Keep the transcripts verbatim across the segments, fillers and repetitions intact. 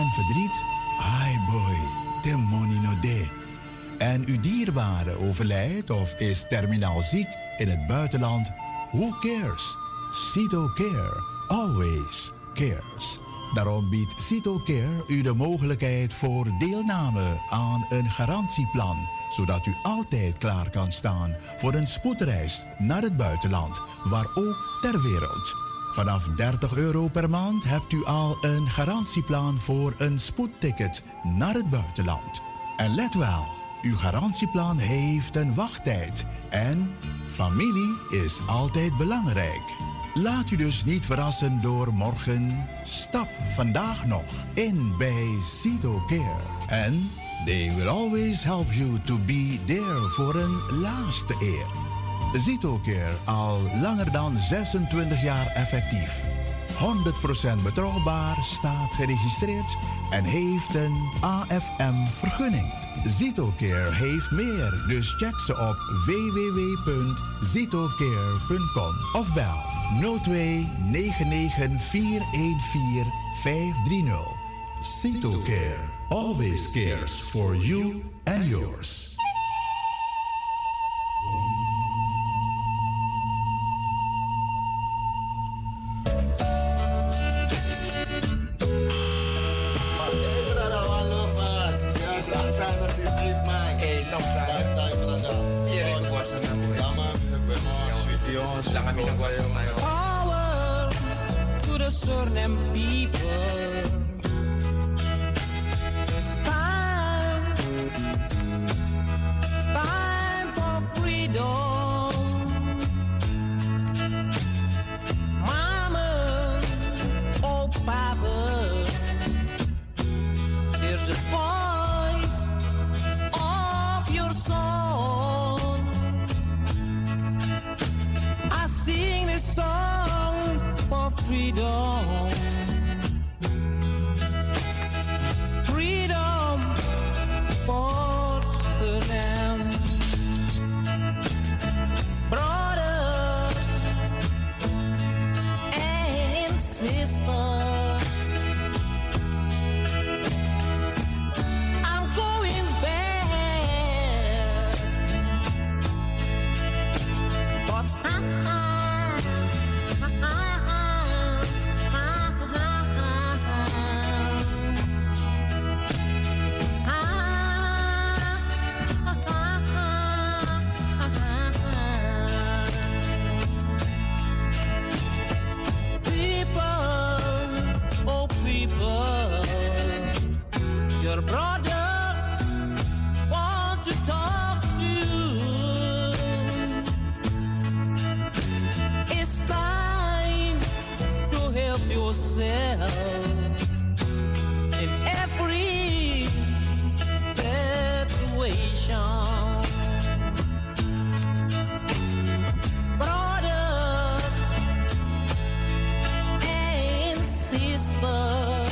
van verdriet? Ai boy, de money no de. En uw dierbare overlijdt of is terminaal ziek in het buitenland? Who cares? CitoCare always cares. Daarom biedt CitoCare u de mogelijkheid voor deelname aan een garantieplan, zodat u altijd klaar kan staan voor een spoedreis naar het buitenland, waar ook ter wereld. Vanaf dertig euro per maand hebt u al een garantieplan voor een spoedticket naar het buitenland. En let wel, uw garantieplan heeft een wachttijd en familie is altijd belangrijk. Laat u dus niet verrassen door morgen. Stap vandaag nog in bij CitoCare. En they will always help you to be there voor een laatste eer. CitoCare al langer dan zesentwintig jaar effectief. honderd procent betrouwbaar, staat geregistreerd en heeft een A F M-vergunning. CitoCare heeft meer, dus check ze op w w w punt citocare punt com of bel nul twee negen negen vier een vier vijf drie nul. CitoCare always cares for you and yours. Power to the Suriname people. It's time, time for freedom. Mama, oh Papa, here's the voice of your son. I sing this song for freedom. Freedom for Suriname. Brothers and sisters, I'm going back, but I your brother want to talk to you. It's time to help yourself in every situation. Brothers and sisters,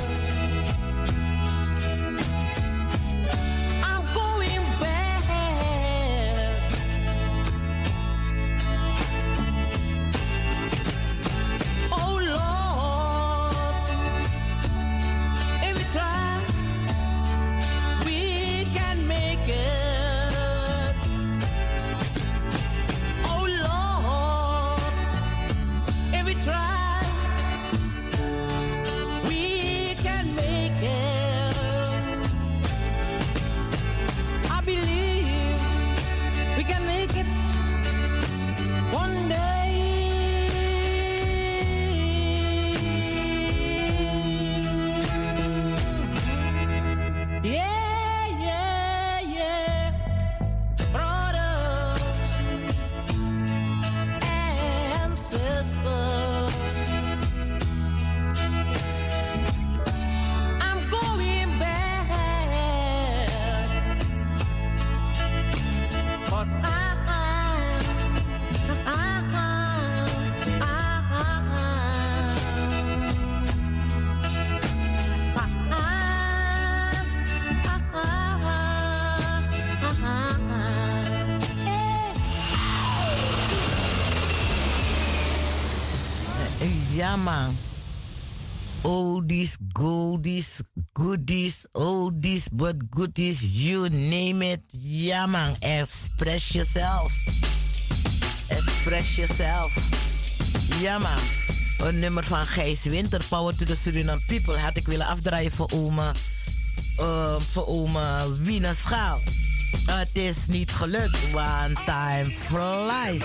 ja man. oldies, goldies, goodies, oldies but goodies, you name it. Ja man, express yourself. Express yourself. Ja man. Een nummer van Gijs Winter, Power to the Suriname People, had ik willen afdraaien voor oma, uh, voor oma Wiener Schaal. Het is niet gelukt, want time flies.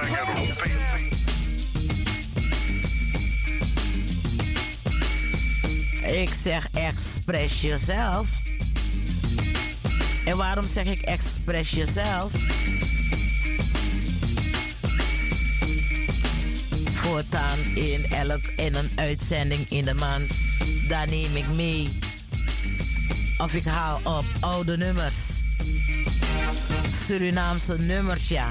Ik zeg express yourself. En waarom zeg ik express yourself? Voortaan in, elk, in een uitzending in de maand, dan neem ik mee. Of ik haal op oude nummers. Surinaamse nummers, ja.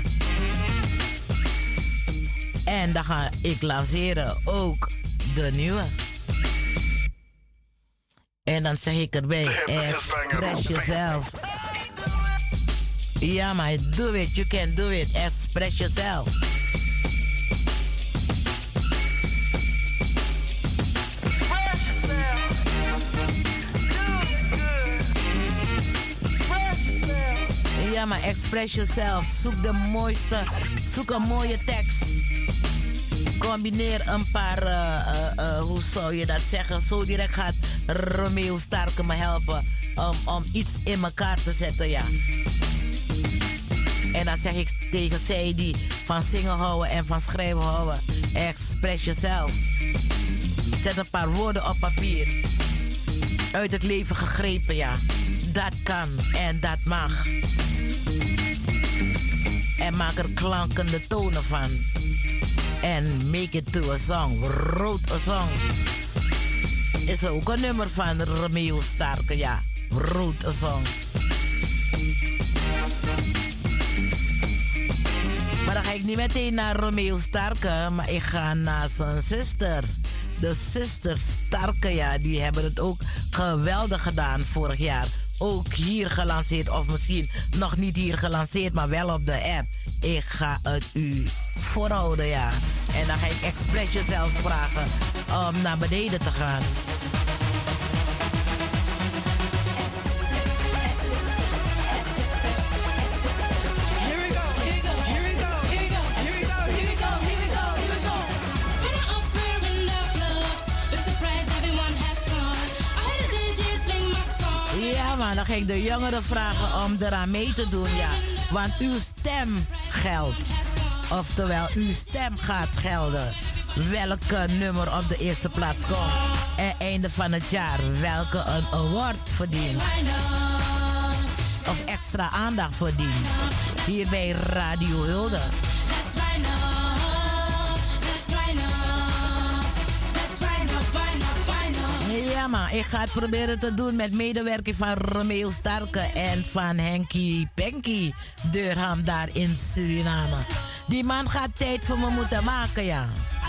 En dan ga ik lanceren ook de nieuwe. En dan zeg ik erbij, express yourself. Ja, maar do it, you can do it. Express yourself. Ja, maar express yourself. Zoek de mooiste, zoek een mooie tekst. Combineer een paar, uh, uh, uh, hoe zou je dat zeggen? Zo direct gaat Romeo Starke me helpen um, om iets in elkaar te zetten, ja. En dan zeg ik tegen zij die van zingen houden en van schrijven houden, express yourself. Zet een paar woorden op papier. Uit het leven gegrepen, ja. Dat kan en dat mag. En maak er klankende tonen van. En make it to a song. Wrote a song. Is er ook een nummer van Romeo Starke, ja. Wrote a song. Maar dan ga ik niet meteen naar Romeo Starke, maar ik ga naar zijn zusters. De zusters Starke, ja, die hebben het ook geweldig gedaan vorig jaar. Ook hier gelanceerd, of misschien nog niet hier gelanceerd, maar wel op de app. Ik ga het u voorhouden, ja. En dan ga ik expres jezelf vragen om naar beneden te gaan. Ja, maar dan ga ik de jongeren vragen om eraan mee te doen, ja. Want uw stem geldt. Oftewel, uw stem gaat gelden. Welke nummer op de eerste plaats komt. En einde van het jaar, welke een award verdient. Of extra aandacht verdient. Hier bij Radio Hulde. Ja, maar ik ga het proberen te doen met medewerking van Romeo Starke en van Henky Penky Durham daar in Suriname. Die man gaat tijd voor me moeten maken, ja.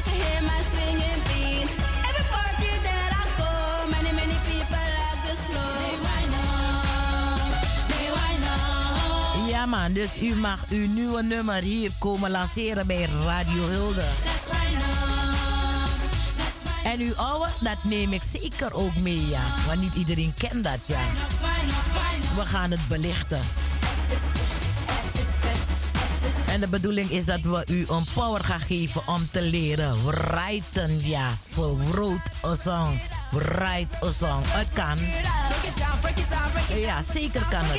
Ja man, dus u mag uw nieuwe nummer hier komen lanceren bij Radio Hulde. En uw oude, dat neem ik zeker ook mee, ja. Want niet iedereen kent dat, ja. We gaan het belichten. En de bedoeling is dat we u een power gaan geven om te leren writen, ja. Voor wrote a song, write a song. Het kan. Ja, zeker kan het.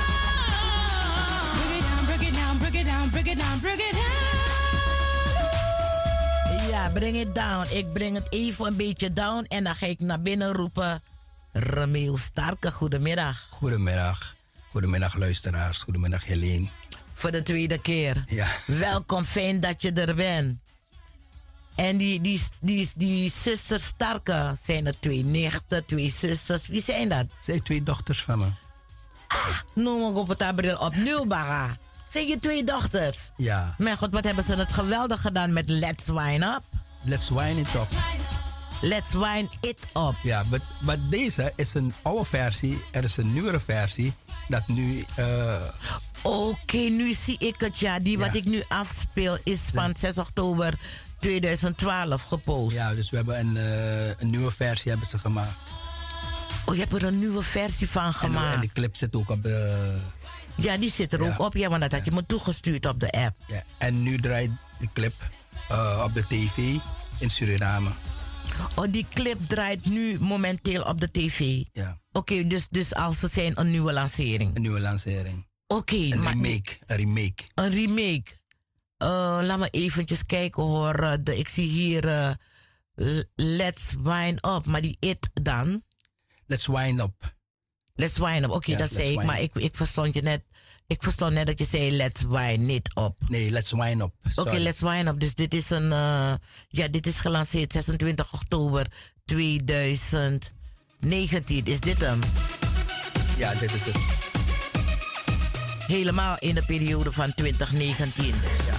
Ja, bring it down. Ik breng het even een beetje down en dan ga ik naar binnen roepen. Romeo Starke, goedemiddag. Goedemiddag. Goedemiddag luisteraars. Goedemiddag Helene. Voor de tweede keer. Ja. Welkom, fijn dat je er bent. En die, die, die, die zusters Starke, zijn er twee nichten, twee zusters. Wie zijn dat? Zijn twee dochters van me. Ah, noem ik op het tabril opnieuw, Baga. Zijn je twee dochters? Ja. Mijn god, wat hebben ze het geweldig gedaan met Let's Wine Up. Let's Wine It Up. Let's Wine It Up. Ja, maar deze is een oude versie. Er is een nieuwere versie. Dat nu... Uh... Oké, okay, nu zie ik het, ja. Die ja. wat ik nu afspeel is van zes oktober twintig twaalf gepost. Ja, dus we hebben een, uh, een nieuwe versie hebben ze gemaakt. Oh, je hebt er een nieuwe versie van gemaakt. En, en die clip zit ook op de... Ja, die zit er ja. ook op. Ja, want dat had je me toegestuurd op de app. Ja. En nu draait die clip uh, op de tv in Suriname. Oh, die clip draait nu momenteel op de tv? Ja. Oké, okay, dus, dus als ze zijn een nieuwe lancering? Een nieuwe lancering. Oké. Okay, een remake. Een remake. Een remake. Uh, laat me eventjes kijken hoor. De, ik zie hier uh, Let's Wine Up. Maar die it dan? Let's Wine Up. Let's Wine Up. Oké, okay, ja, dat zei ik. Maar ik, ik verstond je net. Ik verstond net dat je zei Let's Wine niet op. Nee, Let's Wine Up. Oké, okay, Let's Wine Up. Dus dit is een... Uh, ja, dit is gelanceerd zesentwintig oktober twintig negentien. Is dit hem? Ja, dit is het. Helemaal in de periode van twintig negentien. Ja.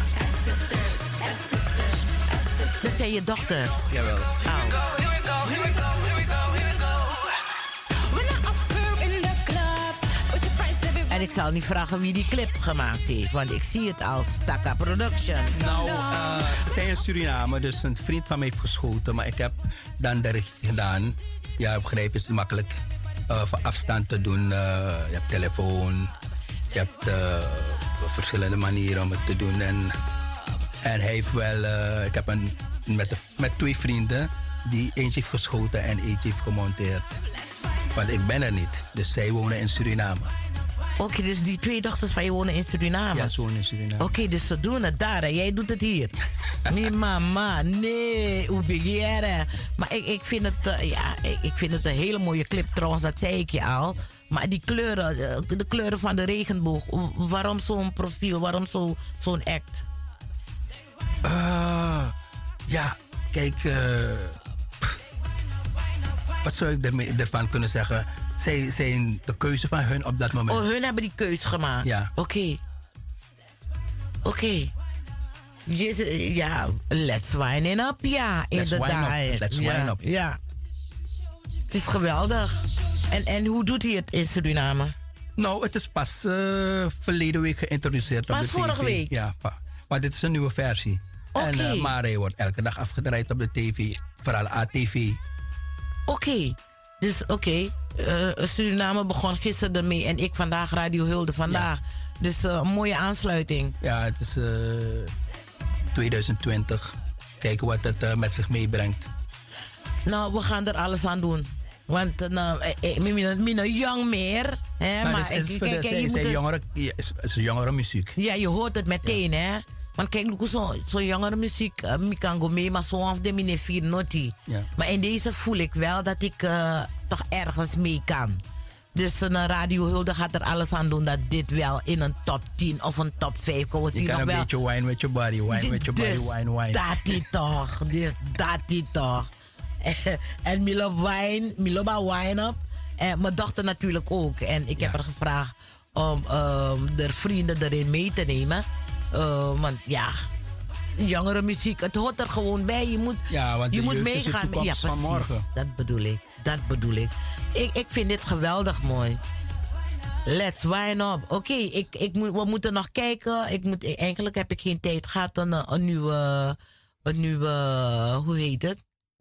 Dat zijn je dochters? Jawel. Oh. En ik zal niet vragen wie die clip gemaakt heeft, want ik zie het als Taka Production. Nou, uh, ze zijn in Suriname, dus een vriend van mij heeft geschoten, maar ik heb dan de richting gedaan. Ja, begrijp je, is het makkelijk uh, van afstand te doen. Uh, je hebt telefoon, je hebt uh, verschillende manieren om het te doen. En, en hij heeft wel, uh, ik heb een, met, de, met twee vrienden, die eentje heeft geschoten en eentje heeft gemonteerd. Want ik ben er niet, dus zij wonen in Suriname. Oké, okay, dus die twee dochters van je wonen in Suriname? Ja, ze wonen in Suriname. Oké, okay, dus ze doen het daar en jij doet het hier. Nee, mama, nee, hoe begeren. Maar ik, ik, vind het, uh, ja, ik, ik vind het een hele mooie clip trouwens, dat zei ik je al. Maar die kleuren, de kleuren van de regenboog, waarom zo'n profiel, waarom zo, zo'n act? Uh, ja, kijk, uh, wat zou ik ermee, ervan kunnen zeggen? Zij zijn de keuze van hun op dat moment. Oh, hun hebben die keuze gemaakt? Ja. Oké. Okay. Oké. Okay. Ja, let's wine it up. Ja, let's inderdaad. Wine up. Let's ja, wine up. Ja. Het is geweldig. En, en hoe doet hij het in Suriname? Nou, het is pas uh, verleden week geïntroduceerd pas op de vorige tv. Week? Ja, maar dit is een nieuwe versie. Okay. En, uh, maar hij wordt elke dag afgedraaid op de tv. Vooral A T V. Oké. Okay. Dus oké. Okay. Uh, Suriname begon gisteren ermee en ik vandaag Radio Hulde vandaag. Ja. Dus uh, een mooie aansluiting. Ja, het is uh, twintig twintig. Kijken wat het uh, met zich meebrengt. Nou, we gaan er alles aan doen. Want uh, nou, ik ben jong meer. Hè, maar, maar het is, ik, kijk, kijk, kijk, je het is jongere, jongere muziek. Ja, je hoort het meteen, ja. Hè. Want kijk, zo'n zo jongere muziek, uh, ik kan go mee, maar zo af de mine vier noti. Ja. Maar in deze voel ik wel dat ik uh, toch ergens mee kan. Dus een uh, Radio Hulde gaat er alles aan doen dat dit wel in een top tien of een top vijf komt. Je kan een wel beetje wine with your body, wine with your dus body, wine, wine. Dat die toch, dus dat die toch. En Milo wine, Miloba wine up. En mijn dochter natuurlijk ook. En ik ja. heb haar gevraagd om um, de vrienden erin mee te nemen. Uh, want ja, jongere muziek, het hoort er gewoon bij. Je moet, ja, want je de moet jeugd meegaan. Is de toekomst ja, van morgen. Dat bedoel ik. Dat bedoel ik. Ik, ik vind dit geweldig mooi. Let's wine up. Oké, okay, ik, ik moet, we moeten nog kijken. Ik moet, eigenlijk heb ik geen tijd gehad om een, een nieuwe, een nieuwe, hoe heet het?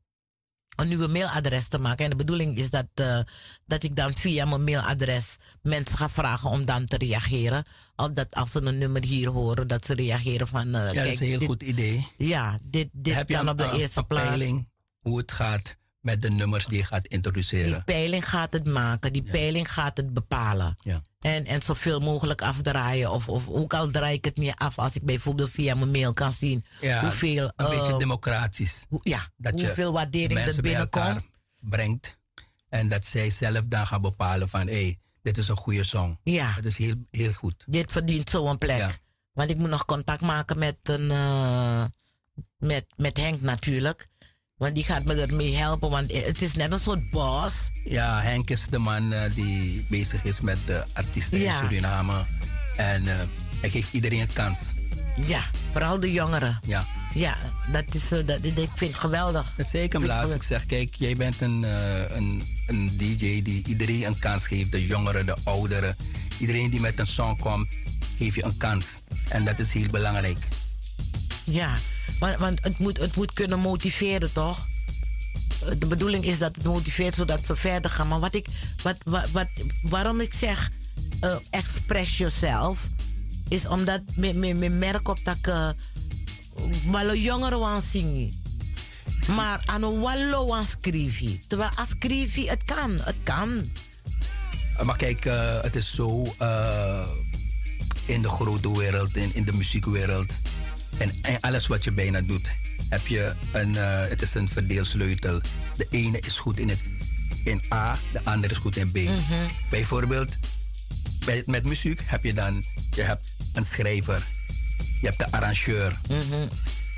Een nieuwe mailadres te maken. En de bedoeling is dat, uh, dat ik dan via mijn mailadres mensen ga vragen om dan te reageren. Al dat als ze een nummer hier horen, dat ze reageren van... Uh, ja, kijk, dat is een heel dit, goed idee. Ja, dit, dit heb kan je op de een, eerste een plaats. Peiling hoe het gaat met de nummers die je gaat introduceren. Die peiling gaat het maken. Die ja. peiling gaat het bepalen. Ja. En, en zoveel mogelijk afdraaien. Of, of ook al draai ik het niet af als ik bijvoorbeeld via mijn mail kan zien ja, hoeveel... Een uh, beetje democratisch. Hoe, ja, dat hoeveel waardering er binnenkomt. Brengt. En dat zij zelf dan gaan bepalen van... hé, hey, dit is een goede song. Ja. Dat is heel, heel goed. Dit verdient zo'n plek. Ja. Want ik moet nog contact maken met, een, uh, met, met Henk natuurlijk. Want die gaat me ermee helpen. Want het is net een soort boss. Ja, Henk is de man uh, die bezig is met de artiesten ja. in Suriname. En uh, hij geeft iedereen een kans. Ja, vooral de jongeren. Ja. Ja, dat is, uh, dat, ik vind het geweldig. Dat zei ik hem laatst. Ik zeg, kijk, jij bent een, uh, een, een D J die iedereen een kans geeft. De jongeren, de ouderen. Iedereen die met een song komt, geef je een kans. En dat is heel belangrijk. Ja, Want, want het, moet, het moet kunnen motiveren, toch? De bedoeling is dat het motiveert zodat ze verder gaan. Maar wat ik, wat, wat, wat, waarom ik zeg uh, express yourself, is omdat ik merk op dat ik uh, wel jongeren wil zingen. Maar aan een wallo wil schrijven. Terwijl als schrijven, het kan, het kan. Maar kijk, uh, het is zo uh, in de grote wereld, in, in de muziekwereld en, en alles wat je bijna doet, heb je een, uh, het is een verdeelsleutel. De ene is goed in, het, in A, de andere is goed in B. Mm-hmm. Bijvoorbeeld, bij, met muziek heb je dan, je hebt een schrijver, je hebt de arrangeur mm-hmm.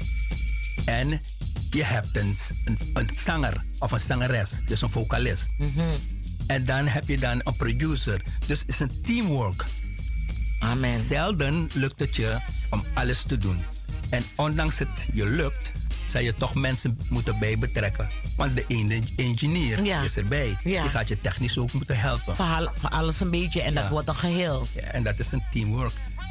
en je hebt een, een, een zanger of een zangeres, dus een vocalist. Mm-hmm. En dan heb je dan een producer. Dus het is een teamwork. Amen. Zelden lukt het je om alles te doen. En ondanks het je lukt, zou je toch mensen moeten bij betrekken. Want de ene engineer ja. is erbij. Ja. Die gaat je technisch ook moeten helpen. Voor, voor alles een beetje en ja. dat wordt een geheel. Ja, en dat is een teamwork.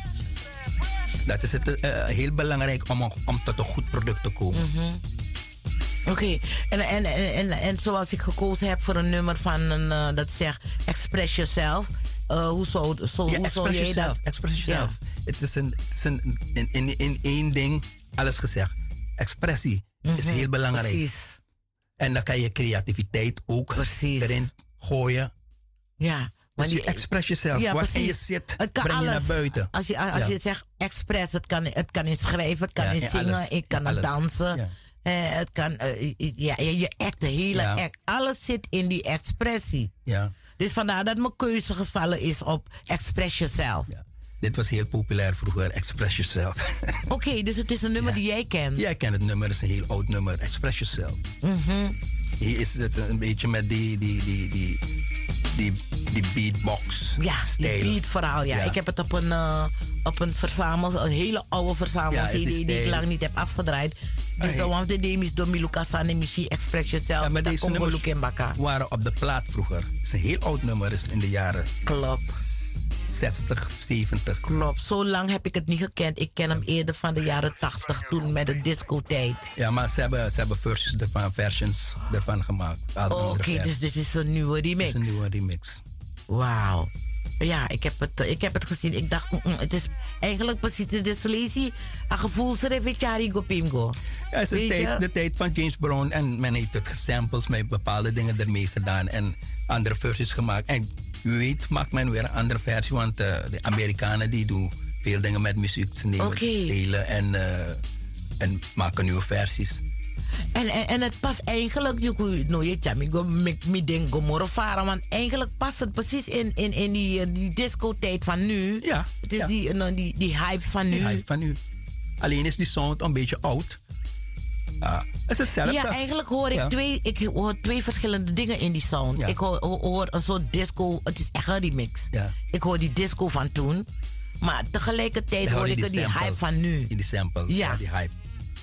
Dat is het, uh, heel belangrijk om, om tot een goed product te komen. Mm-hmm. Oké, okay. en, en, en, en, en zoals ik gekozen heb voor een nummer van een, uh, dat zegt Express Yourself. Uh, hoe zou zo, ja, hoe express jij yourself, dat? Express yourself. Ja. Het is, een, het is een, in, in, in één ding alles gezegd. Expressie mm-hmm. is heel belangrijk. Precies. En dan kan je creativiteit ook precies. erin gooien. Ja. Dus je express jezelf. Ja, waar je zit, het kan breng je alles. naar buiten. Als je, als ja. je zegt express, het kan, het kan in schrijven, het kan ja, in in zingen, alles. ik kan in alles. dansen. Ja. Uh, het kan, uh, ja, je act, de hele ja. act. Alles zit in die expressie. Ja. Dus vandaar dat mijn keuze gevallen is op Express Yourself. Ja. Dit was heel populair vroeger, Express Yourself. Oké, okay, dus het is een nummer ja. die jij kent. Ja, ik ken het nummer. Het is een heel oud nummer. Express Yourself. Mm-hmm. Hier is het een beetje met die, die, die, die, die, die beatbox Ja, stijl. die beat verhaal. Ja. Ja. Ik heb het op een, uh, op een verzamel, een hele oude verzamel ja, C D die, die ik lang niet heb afgedraaid. Dus hey. de one of the name is Domi Lucas en Michi Express Yourself. Ja, maar dat deze nummers waren op de plaat vroeger. Het is een heel oud nummer, is in de jaren Klopt. zestig, zeventig. Klopt, zo lang heb ik het niet gekend. Ik ken hem eerder van de jaren tachtig, toen met de discotijd. Ja, maar ze hebben, ze hebben versies ervan, versions ervan gemaakt. Oké, okay, dus dit is een nieuwe remix. Het is een nieuwe remix. Wauw. Ja, ik heb, het, ik heb het gezien. Ik dacht, mm, mm, het is eigenlijk precies de Sleazy. Een gevoelsrevitjari gopimgo. Ja, het is de tijd, de tijd van James Brown. En men heeft het gesampled, met bepaalde dingen ermee gedaan. En andere versies gemaakt. En wie weet maakt men weer een andere versie. Want uh, de Amerikanen die doen veel dingen met muziek. Ze nemen okay. delen en, uh, en maken nieuwe versies. En, en, en het past eigenlijk, no, je denk Gomorrofara, want eigenlijk past het precies in, in, in die, die disco-tijd van nu. Ja. Het is ja. die, no, die, die hype van nu. Die hype van nu. Alleen is die sound een beetje oud. Uh, het is hetzelfde. Ja, eigenlijk hoor ik, ja. twee, ik hoor twee verschillende dingen in die sound. Ja. Ik hoor, hoor een soort disco, het is echt een remix. Ja. Ik hoor die disco van toen, maar tegelijkertijd hoor ik die, die hype van nu. In die sample, ja, ja die hype.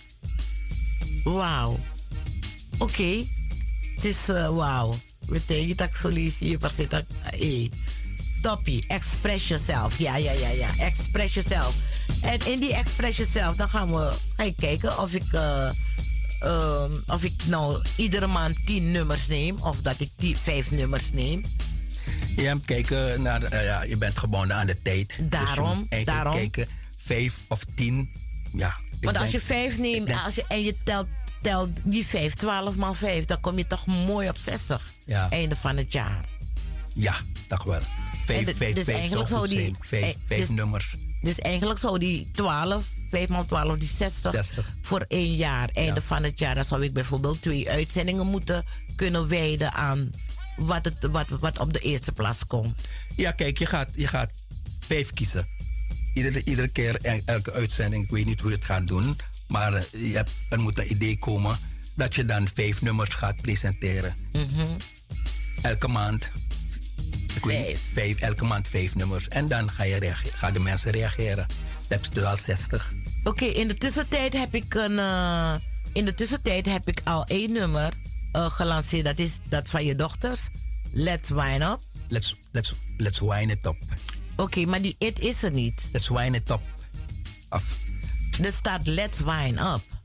Wauw. Oké. Okay. Het is uh, wauw. We tegen dat solutie. Maar zit dat. Hey. Toppie. Express yourself. Ja, ja, ja, ja. Express yourself. En in die express yourself, dan gaan we ga ik kijken of ik, uh, uh, of ik nou iedere maand tien nummers neem. Of dat ik die vijf nummers neem. Ja, kijken naar, uh, ja, je bent gebonden aan de tijd. Daarom. Dus je daarom. kijken, vijf of tien. Ja. Want als je vijf neemt denk, als je, en je telt, telt die vijf, twaalf maal vijf, dan kom je toch mooi op zestig. Ja. Einde van het jaar. Ja, toch wel. Vijf, de, vijf, dus vijf eigenlijk zou zou die, zijn. Vijf, vijf dus, nummers. Dus eigenlijk zou die twaalf, vijf maal twaalf, die zestig, zestig voor één jaar. Einde ja. van het jaar. Dan zou ik bijvoorbeeld twee uitzendingen moeten kunnen wijden aan wat, het, wat, wat op de eerste plaats komt. Ja, kijk, je gaat, je gaat vijf kiezen. Iedere, iedere keer, elke uitzending, ik weet niet hoe je het gaat doen. Maar je hebt, er moet een idee komen dat je dan vijf nummers gaat presenteren. Mm-hmm. Elke maand. Ik weet niet, vijf, elke maand vijf nummers. En dan ga je reageren, gaan de mensen reageren. Dan heb je er al zestig. Oké, okay, in de tussentijd heb ik een. Uh, in de tussentijd heb ik al één nummer uh, gelanceerd. Dat is dat van je dochters. Let's Wine Up. Let's, let's, let's Wine It Up. Oké, okay, maar die it is er niet. Let's Wine It Up. Of. Er staat Let's Wine Up.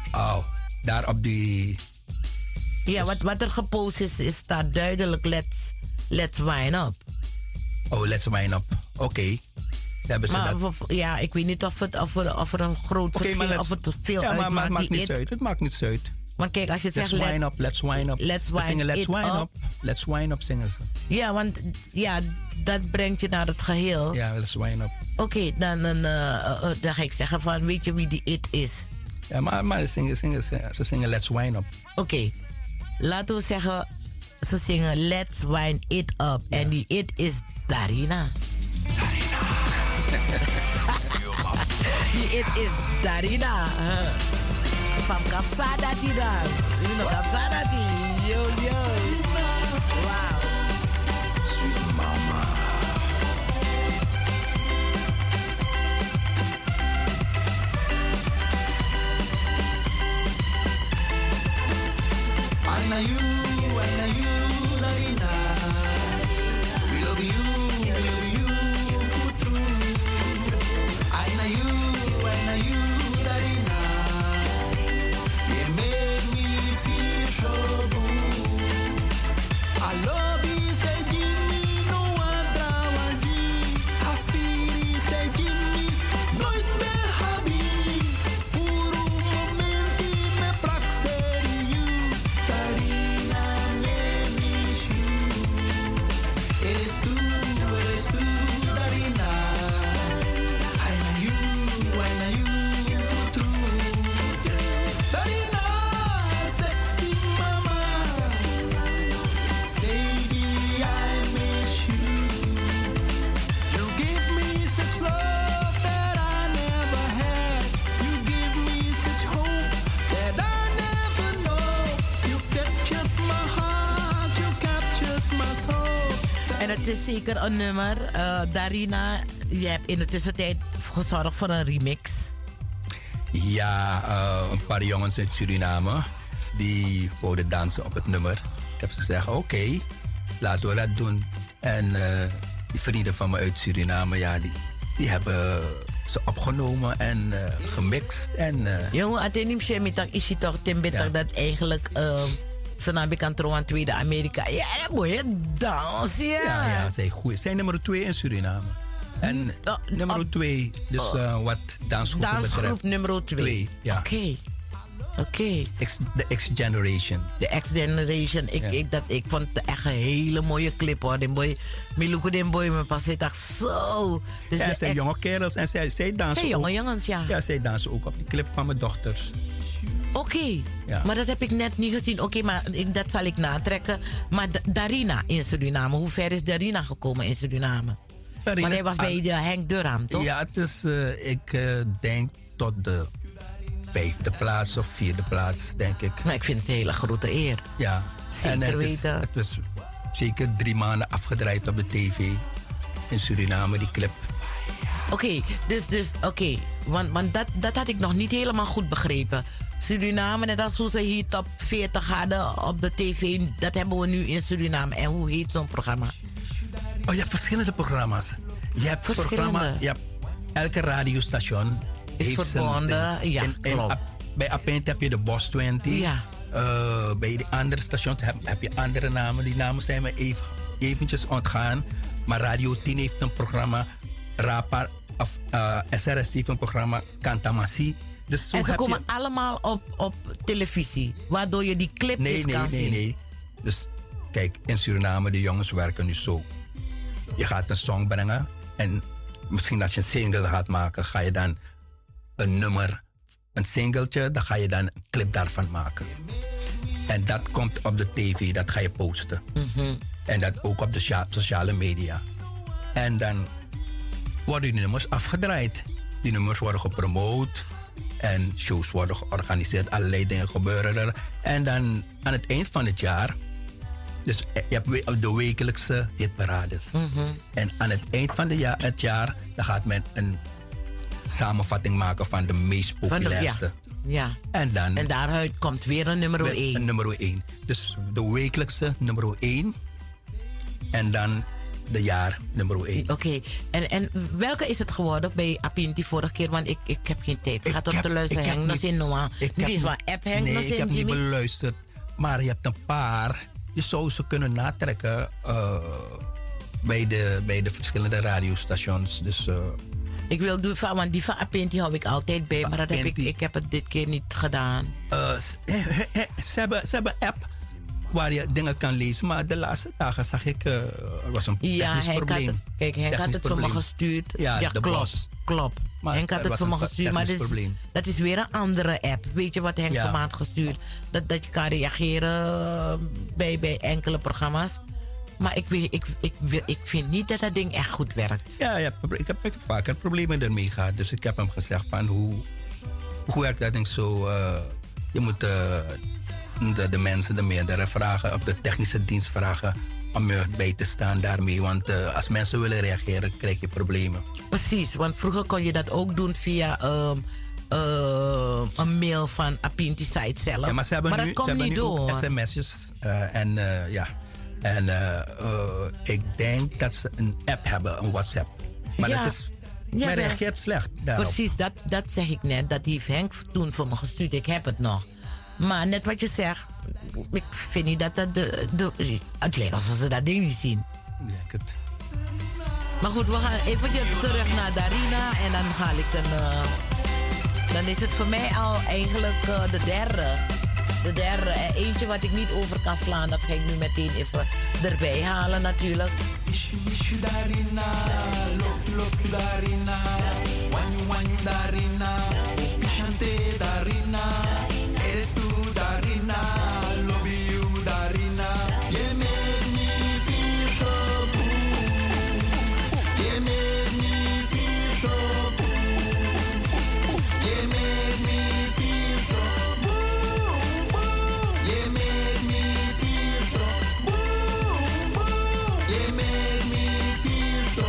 Oh, daar op die... Ja, wat, wat er gepost is, is staat duidelijk let's, let's wine up. Oh, let's wine up. Oké. Okay. Maar dat... of, ja, ik weet niet of, het, of, er, of er een groot okay, verschil of het veel ja, uitmaakt. Maar het maakt niet it. uit. Het maakt niet uit. Want kijk, als je let's zegt... Wine let, up, let's wine up. Let's wine, zingen, let's wine up. up. Let's wine up zingen ze. Ja, want ja, dat brengt je naar het geheel. Ja, let's wine up. Oké, okay, dan, uh, uh, dan ga ik zeggen van, weet je wie die it is? Ja, maar, maar ze, zingen, zingen, ze zingen let's wine up. Oké, okay. Laten we zeggen, ze zingen let's wine it up. Ja. En die it is Darina. Darina. die it is Darina. Uh. Van Kapsada die dan. You know Kapsada die. Yo, yo. Wow. Sweet mama. I know you, I know you, Darina. We love you, we love you for true. I know you, I know you, Darina. You make me feel so good. I love you, say Jimmy, no other one. I feel, say Jimmy, nooit meer habi. Voor een moment in me praxer you. Darina, me miss you. Eres tú, eres tú, Darina. I know you, I know you for true. Darina, sexy mama. Baby, I miss you. You give me such love that I never had. You give me such hope that I never know. You captured my heart, you captured my soul. En het is zeker een nummer. Uh, Darina, je hebt in de tussentijd gezorgd voor een remix. Ja, uh, een paar jongens uit Suriname die wilden dansen op het nummer. Ik heb ze gezegd, oké, okay, laten we dat doen. En uh, die vrienden van me uit Suriname, ja, die, die hebben ze opgenomen en uh, gemixt. En, uh, Jongen, atenim shemitak is je toch timbitak dat eigenlijk uh, ze naar bekend trouwen tweede Amerika. Ja, dat moet je dansen, ja. Ja, ja, zij goed. Zij nummer twee in Suriname. En uh, nummer uh, twee, dus uh, wat dansgroepen betreft. Dansgroep nummer twee. twee ja. Oké. Okay. Oké. Okay. De X-Generation. De X-Generation. Ik, ja. ik, dat, ik vond het echt een hele mooie clip hoor. Den boy, Miluku den boy, me pas ik dacht zo. Dus ja, zij jonge kerels en zij, zij dansen zij jonge ook. jongens, ja. Ja, zij dansen ook op die clip van mijn dochters. Oké, okay. ja. Maar dat heb ik net niet gezien. Oké, okay, maar ik, dat zal ik natrekken. Maar D- Darina in Suriname, hoe ver is Darina gekomen in Suriname? Darina maar hij was bij de Henk Durham, toch? Ja, het is, uh, ik uh, denk tot de vijfde plaats of vierde plaats, denk ik. Maar ik vind het een hele grote eer. Ja, zeker en het weten. Is, het was zeker drie maanden afgedraaid op de tv in Suriname, die clip. Oké, okay, dus, dus oké, okay. want, want dat, dat had ik nog niet helemaal goed begrepen. Suriname, net als hoe ze hier top veertig hadden op de tv, dat hebben we nu in Suriname. En hoe heet zo'n programma? Oh, je hebt verschillende programma's. Je hebt programma, je hebt elke radiostation is heeft verbonden. Een, ja, in, in, klopt. In, bij Apent heb je de Boss twintig. Ja. Uh, bij de andere stations heb, heb je andere namen. Die namen zijn me even, eventjes ontgaan. Maar Radio tien heeft een programma. Rapa, of, uh, S R S heeft een programma. Kantamasi. Dus zo en ze heb komen je... allemaal op, op televisie. Waardoor je die clipjes nee, nee, kan nee, zien. Nee, nee, nee. Dus kijk, in Suriname, de jongens werken nu zo. Je gaat een song brengen. En misschien als je een single gaat maken, ga je dan een nummer, een singeltje, dan ga je dan een clip daarvan maken. En dat komt op de tv, dat ga je posten. Mm-hmm. En dat ook op de sociale media. En dan worden die nummers afgedraaid. Die nummers worden gepromoot. En shows worden georganiseerd. Allerlei dingen gebeuren er. En dan aan het eind van het jaar. Dus je hebt de wekelijkse hitparades. Mm-hmm. En aan het eind van de ja, het jaar. Dan gaat men een samenvatting maken van de meest populairste. Ja. Ja. En, dan, en daaruit komt weer een nummer één. Een nummer één. Dus de wekelijkse nummer één. En dan de jaar nummer één. Oké, okay. en, en welke is het geworden bij Apinti vorige keer? Want ik, ik heb geen tijd. Ik ga tot te luisteren. Heng nog in Noah. Dit is wat app Heng nee, nog ik in heb Jimmy. niet beluisterd. Maar je hebt een paar. Je zou ze kunnen natrekken uh, bij, de, bij de verschillende radiostations. Dus... Uh, ik wil doen van, want die van Apinti hou ik altijd bij, maar dat heb ik, ik heb het dit keer niet gedaan. Uh, ze, hebben, ze hebben een app waar je dingen kan lezen, maar de laatste dagen zag ik, uh, er was een technisch ja, Henk probleem. Had het, kijk, Henk had het voor me gestuurd. Ja, ja de klopt. bos. Klopt. Maar Henk had het voor me gestuurd, maar dat is, dat is weer een andere app. Weet je wat Henk ja. voor me had gestuurd? Dat, dat je kan reageren bij, bij enkele programma's. Maar ik, weet, ik, ik, ik, ik vind niet dat dat ding echt goed werkt. Ja, ja ik, heb, ik heb vaker problemen ermee gehad. Dus ik heb hem gezegd van hoe, hoe werkt dat ding zo? Uh, je moet uh, de, de mensen, de meerdere vragen, op de technische dienst vragen om je bij te staan daarmee. Want uh, als mensen willen reageren, krijg je problemen. Precies, want vroeger kon je dat ook doen via um, uh, een mail van Apinti site zelf. Ja, maar ze hebben maar nu, dat komt ze hebben niet nu door. ook sms'jes uh, en uh, ja. En uh, uh, ik denk dat ze een app hebben, een WhatsApp. Maar ja. dat is, ja, men reageert slecht daarop. Precies, dat, dat zeg ik net. Dat heeft Henk toen voor me gestuurd. Ik heb het nog. Maar net wat je zegt, ik vind niet dat dat de... de het lijkt alsof ze dat ding niet zien. Ik denk het. Maar goed, we gaan even terug naar Darina en dan ga ik een... Uh, dan is het voor mij al eigenlijk uh, de derde. De derde. En eentje wat ik niet over kan slaan, dat ga ik nu meteen even erbij halen natuurlijk. Ishu ishu Darina, lop lop Darina, wanyu wanyu Darina, pishante Darina, eres tu Darina, love you Darina. You make me feel so good. You make me feel so good. You make me feel so boom boom. You make me feel so boom boom. You make me feel so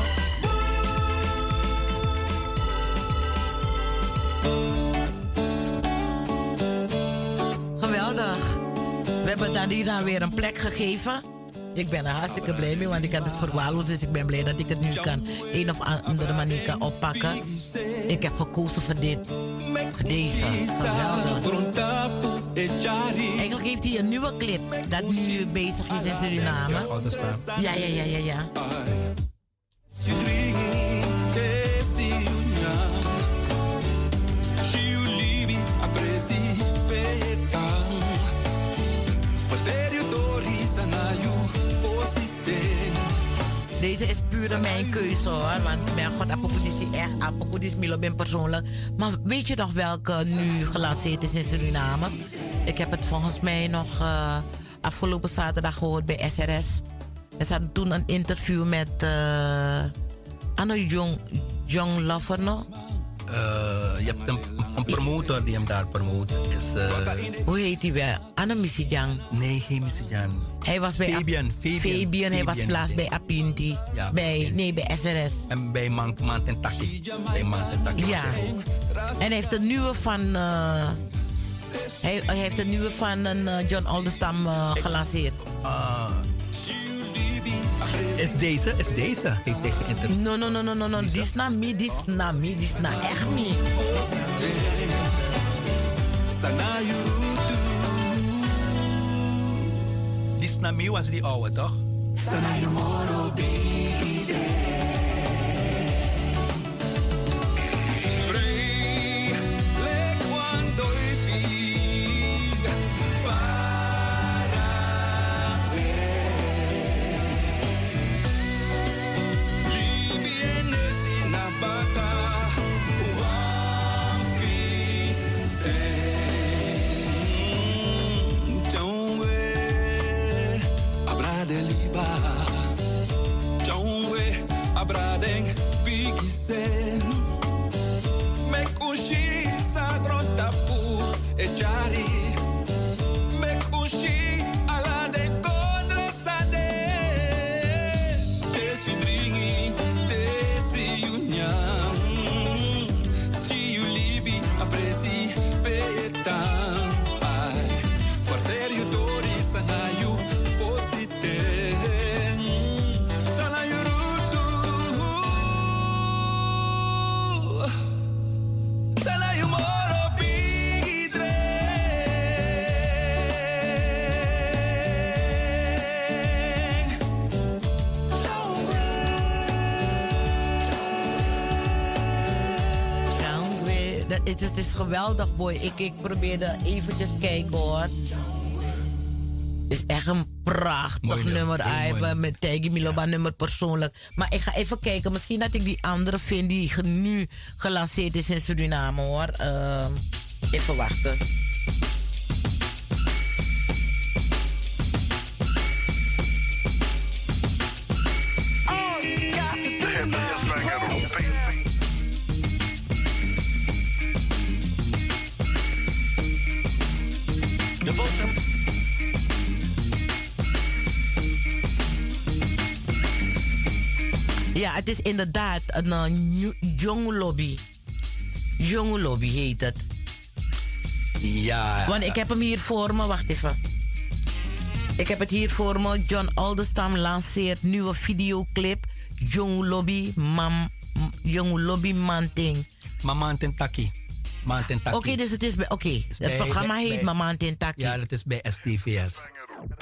Geweldig. We hebben Darina weer een plek gegeven. Ik ben er hartstikke blij mee, want ik had het verwaarloosd. Dus ik ben blij dat ik het nu kan een of andere manier kan oppakken. Ik heb gekozen voor dit. Voor deze. Geweldig. Eigenlijk heeft hij een nieuwe clip dat nu bezig is in Suriname. Ja, ja, ja, ja, ja. Deze is puur mijn keuze hoor. Want mijn god, Apokudis is echt. Apokudis Milo ben persoonlijk. Maar weet je nog welke nu gelanceerd is in Suriname? Ik heb het volgens mij nog uh, afgelopen zaterdag gehoord bij S R S. Er zat toen een interview met uh, Anne Jong, Jong Loverno. Uh, je hebt een, een promotor die hem daar promoot. Is, uh, Hoe heet hij weer? Anne Missidjang. Nee, geen Missidjang. Hij was bij Fabian. Fabian, Fabian, Fabian hij was plaats bij Apinti. Ja, bij, nee, bij S R S. En bij Mant en Taki. Bij Mant en Taki. Ja. En hij heeft een nieuwe van... Uh, hij, hij heeft een nieuwe van uh, John Oldestam uh, gelanceerd. Uh, is deze? Is deze? Heeft hij geïnterviewd? No, no, no, no, no, no. Dit is na me, dit is na me, dit is na echt me. Dit is na me was die oude, toch? Abradeng bigisen Mekushi sagron tapu echari Mekushi ala de kontra sade Desi dringi, desi union Si you libi apresi petan Ai, forter you tori sanayu fositen Sanayu het, het, het is geweldig, boy. Ik, ik probeerde eventjes kijken, hoor. Het is echt een prachtig Mooi nummer. nummer, heel Ai, mooi nummer. met Taggy Miloba nummer persoonlijk. Maar ik ga even kijken. Misschien dat ik die andere vind die ge- nu gelanceerd is in Suriname, hoor. Ehm, even wachten. De boodschap. Ja, het is inderdaad een uh, New- Jonge Lobby. Jonge Lobby heet het. Ja. Want ik heb hem hier voor me. Wacht even. Ik heb het hier voor me. John Oldestam lanceert nieuwe videoclip. Jonge Lobby, mam, Jonge Lobby Manting. Mama Tentaki. Mama Tentaki. Oké, dus het is bij... Oké, Is het bij- programma bij- heet bij- Mama Tentaki. Ja, dat is bij S T V S.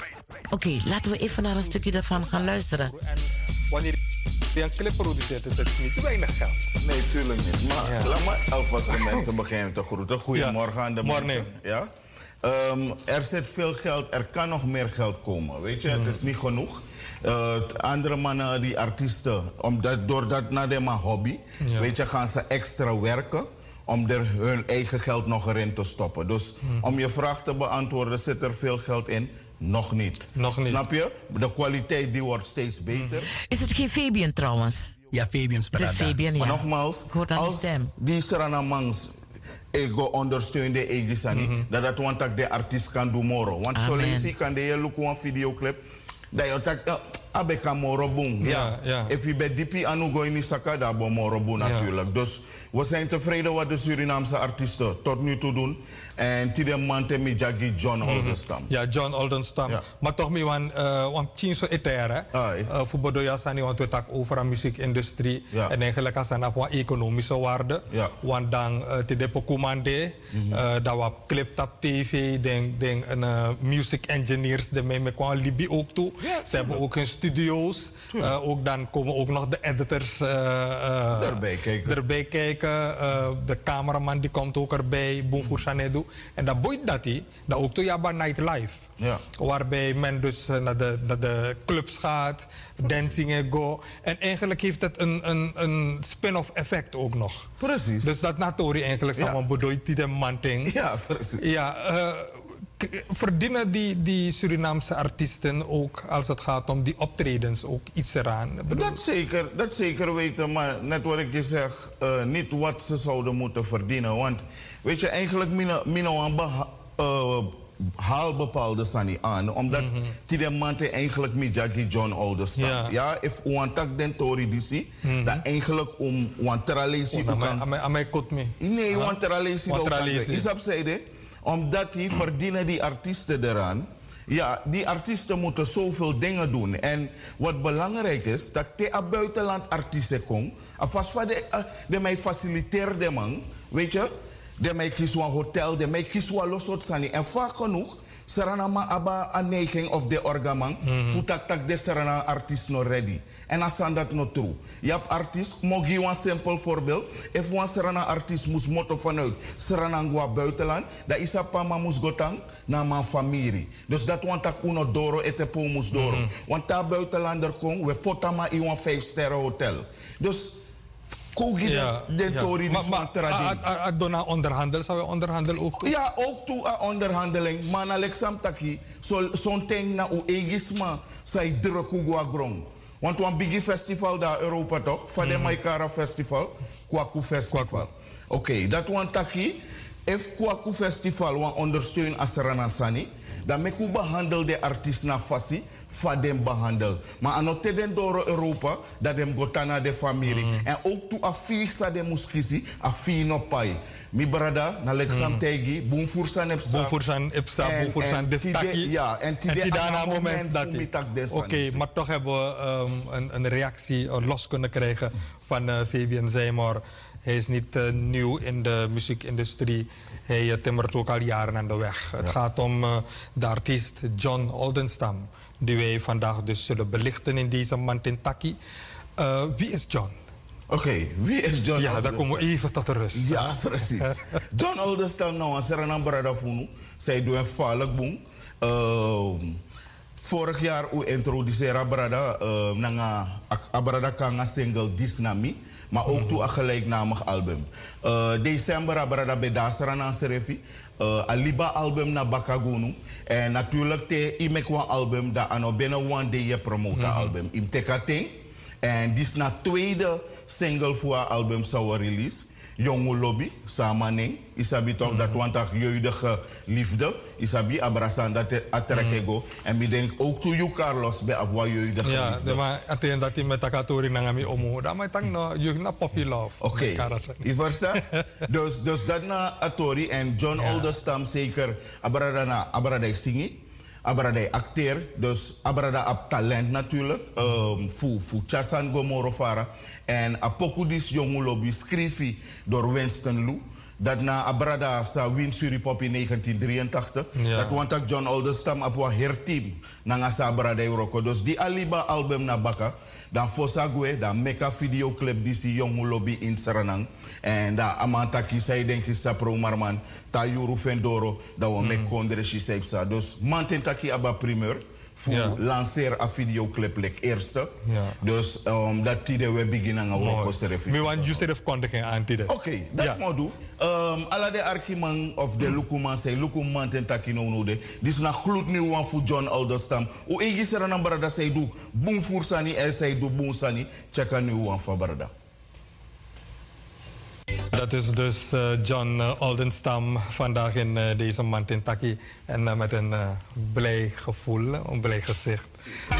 Oké, laten we even naar een stukje daarvan gaan luisteren. En wanneer je een clip produceert, is het niet te weinig geld. Nee, tuurlijk niet. Maar Ja. laat maar alvast de mensen beginnen te groeten. Goedemorgen aan de Morning. mensen. Ja? Ehm, er zit veel geld, er kan nog meer geld komen. Weet je, het is niet genoeg. Uh, andere mannen, die artiesten, omdat, doordat na de maar hobby, Ja. weet je, gaan ze extra werken om er hun eigen geld nog erin te stoppen. Dus om je vraag te beantwoorden, zit er veel geld in? Nog niet. Nog niet. Snap je? De kwaliteit die wordt steeds beter. Is het geen Fabian trouwens? Ja, Fabian Het is Fabian, ja. Maar nogmaals, Ik hoor aan die als stem. die Sranamangs ego ondersteunde Egisani, dat dat want dat de artiest kan doen moro. Want zo Amen. lees ik kan de je look een videoclip. Dat je tak abe kan moro boom. Ja, ja. If je bij dipi anu go in die saka, dat bo moro boom Ja. natuurlijk. Dus we zijn tevreden wat de Surinaamse artiesten tot nu toe doen. En tide mante mi jagi John Oldestam. Ja, John Oldenstam. Ja. Maar toch, me want uh, want Chinso eter, hè? Ai. Uh, voor Bodoya Sani, want we tak over aan muziekindustrie. Ja. En eigenlijk als aan een economische waarde. Ja. Want dan uh, te depo commande, uh, dat we clip op T V, denk, denk een uh, music engineers, de mee kwam Libi ook toe. Ja, Ze hebben ook hun studio's. Uh, ook dan komen ook nog de editors uh, uh, Erbij kijken. erbij kijken. Uh, de cameraman die komt ook erbij, Boom voor Sanedu. En dat boeit dat hij, dat ook toe Jabba Nightlife. Ja. Waarbij men dus uh, naar, de, naar de clubs gaat, dancing go. En eigenlijk heeft het een, een, een spin-off effect ook nog. Precies. Dus dat natori eigenlijk Ja. samen bedoelt die de manting. Ja, precies. Ja, uh, k- verdienen die, die Surinaamse artiesten ook als het gaat om die optredens ook iets eraan? Ik bedoel, Dat zeker, dat zeker weten, maar net wat ik je zeg, uh, niet wat ze zouden moeten verdienen. Want weet je, eigenlijk mino aan beha- uh, haal bepaalde sani aan, omdat mm -hmm. die de man eigenlijk met Jackie John Oldestam. Ja. Ja, if one tak den tori disi, mm -hmm. dat eigenlijk om one teralesi oh, kan. aan mij- aan mij kot me. Nee, Huh? one teralesi Want ook kan. teralesi. Isap zei de, omdat die verdienen die artiesten eraan. Ja, die artiesten moeten zoveel dingen doen. En wat belangrijk is, dat de a buitenland artiesten komen. Alvast van de, uh, de mij faciliteerde man, weet je. De mij kies een hotel, de mij kies een losot sani. En vaak genoeg, serana ma aba een neiging of de orgaman, mm. voetak tak de serana artiest no ready. En als dat no true. Je hebt artiest, mogi een simpel voorbeeld. If een serana artiest moest motto vanuit serana ngwa buitenland, dat is apa ma moest gotang na mijn familie. Dus dat want tak uno doro etepo moest doro. Mm. Want daar buitenlander kom, we potama in een vijf sterren hotel. Dus kogi Ja, den ja. tori Maar, die maar trading. a- a- a- dona onderhandel, zou je onderhandel ook doen? Ja, ook toe aan onderhandeling. Maar na leksam taki, zo'n zo ding na u egisma, zij druk ugwa grong. Want een biggie festival daar Europa toch? Van de Maikara Festival, Kwaku Festival. Oké, okay, dat one taki, if Kwaku Festival wan ondersteun Asrana Sani, dan mek u behandel de artiest na fasi, van dem behandel. Maar anote den door Europa, dat dem gotana de familie. Mm. En ook toe a fi sa de muskisi, a fi no pai. Mi brada, na leksam mm. tegi, boom fursan epsa. Boom fursan epsa, boom fursan deftaki. Ja, en tide daarna aan moment dat hij. Oké, okay, maar toch hebben we um, een, een reactie uh, los kunnen krijgen van uh, Fabian Seymour. Hij is niet uh, nieuw in de muziekindustrie. Hij uh, timmert ook al jaren aan de weg. Ja. Het gaat om uh, de artiest John Oldenstam, die wij vandaag dus zullen belichten in deze Mantintaki. Uh, wie is John? Oké, wie is John Ja, dan komen we even tot de rust. Ja, precies. John Oldestam, nou, als er een brada funu, zij doen een valk boom. Vorig jaar u introduceerde brada, uh, nanga brada kanga single Disnami, maar ook mm-hmm. toe een gelijknamig album. Uh, december brada bedasera na serefi, uh, aliba album na Bakagunu. En natuurlijk te imekwa album dat ano binnen one day je promote mm-hmm. album. Im tekating. En dit is na tweede single voor haar album zou release. Jonge Lobby, Samaning. Isabi toch mm. dat wantak jeugdige liefde. Isabi abrasan dat atrekego. Mm. En ik denk ook toe you Carlos bij abwa jeugdige ja, liefde. Ja, maar aten dat hij met takatori nangami omo. Dat maar tang no jeugd na poppy love. Oké. Je verstaan? Dus dus dat na atori en John ja. Oldestam zeker abrada na abrada singi. Abrada acteur, dus abrada ab talent natuurlijk. Um, fu fu Chasan Gomorofara. En apokudis jonge lobby schreef door Winston Lou. Dat na abrada sa win Suripop in negentien drieëntachtig. Ja. Dat want ook John Oldestam op wat herteam na sa abrada Euroko. Dus die aliba album na baka. Dan Fosagwe, dan meka videoclip die si jonge lobby in Saranang. En da amantaki say denk ik sa pro marman. Ta yuru fendoro, da we mek kondre shi seipsa. Dus mantentaki aba primeur. Voor ja. lanceer een videoclip like eerste. Ja. Dus um, dat tide we beginnen aan werken seref. Mi want you seref kondigen aan tide. Oké, dat ja. moet doen. Um, alla de archiman of de lukuman say lukuman tentaki no no de. Dis na gloed nieuw one voor John Oldestam. O egi sera na brada say do boom voor sani en say do boom sani. Check a nieuw one voor brada. Dat is dus uh, John uh, Oldestam vandaag in uh, deze Mantentaki. En uh, met een uh, blij gevoel, een blij gezicht.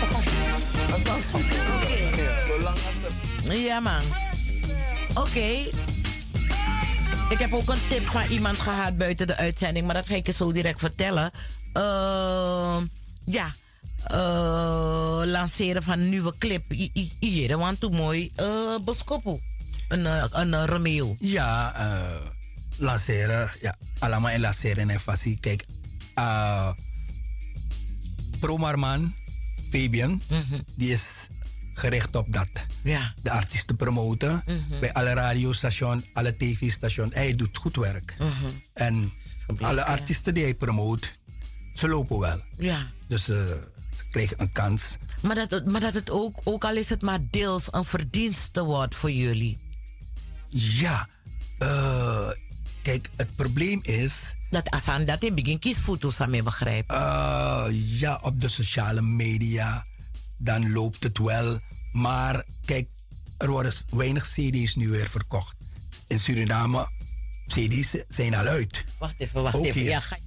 Ja man. Oké. Okay. Ik heb ook een tip van iemand gehad buiten de uitzending. Maar dat ga ik je zo direct vertellen. Uh, ja. Uh, lanceren van een nieuwe clip. Hier, want toen mooi. Uh, Boskopo. Een, een, een Romeo. Ja, uh, lanceren. Ja, allemaal in lanceren en fasie. Kijk, uh, Promarman, Fabian, mm-hmm. die is gericht op dat. Ja. De artiesten promoten. Mm-hmm. Bij alle radiostations, alle tv-stations. Hij doet goed werk. Mm-hmm. En alle artiesten die hij promoot, ze lopen wel. Ja. Dus uh, ze krijgen een kans. Maar dat, maar dat het ook, ook al is het maar deels een verdienste wordt voor jullie. Ja, uh, kijk, het probleem is... Dat Asan dat hij begin kiesfoto's aan mij begrijpt. Uh, ja, op de sociale media, dan loopt het wel. Maar kijk, er worden weinig C D's nu weer verkocht. In Suriname, C D's zijn al uit. Wacht even, wacht ook even. Hier. Ja, ga...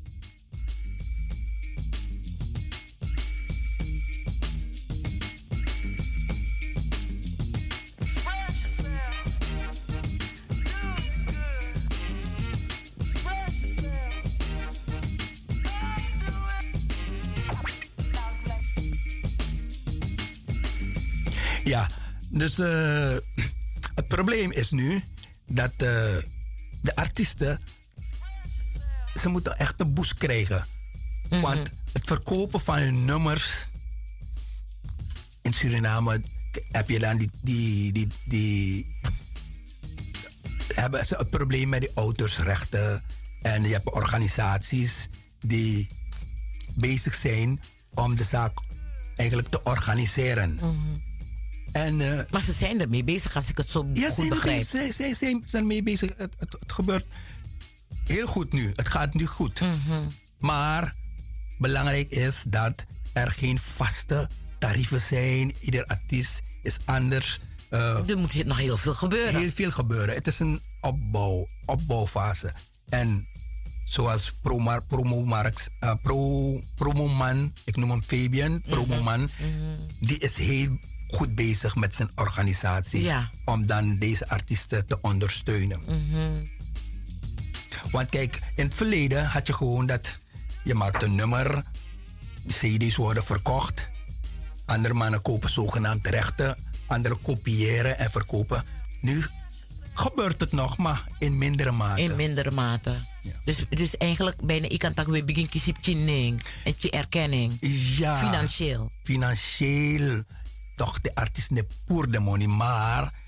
Ja, dus uh, het probleem is nu dat uh, de artiesten, ze moeten echt een boost krijgen. Mm-hmm. Want het verkopen van hun nummers in Suriname heb je dan die, die, die, die hebben ze een probleem met die auteursrechten. En je hebt organisaties die bezig zijn om de zaak eigenlijk te organiseren. Mm-hmm. En, uh, maar ze zijn ermee bezig als ik het zo ja, goed begrijp. Ja, ze zijn ermee bezig. Het, het, het gebeurt heel goed nu. Het gaat nu goed. Mm-hmm. Maar belangrijk is dat er geen vaste tarieven zijn. Ieder artiest is anders. Uh, er moet nog heel veel gebeuren. Heel veel gebeuren. Het is een opbouw, opbouwfase. En zoals Promo, promo Marks, uh, pro, Promoman, ik noem hem Fabian, Promoman, mm-hmm. die is heel goed bezig met zijn organisatie. Ja. Om dan deze artiesten te ondersteunen. Mm-hmm. Want kijk, in het verleden had je gewoon dat je maakt een nummer, C D's worden verkocht, andere mannen kopen zogenaamd rechten, anderen kopiëren en verkopen. Nu gebeurt het nog, maar in mindere mate. In mindere mate. Ja. Dus, dus eigenlijk bijna, ik kan het weer beginnen kiezen en erkenning. Ja. Financieel. Financieel. Toch, de artiest ne pour de money, maar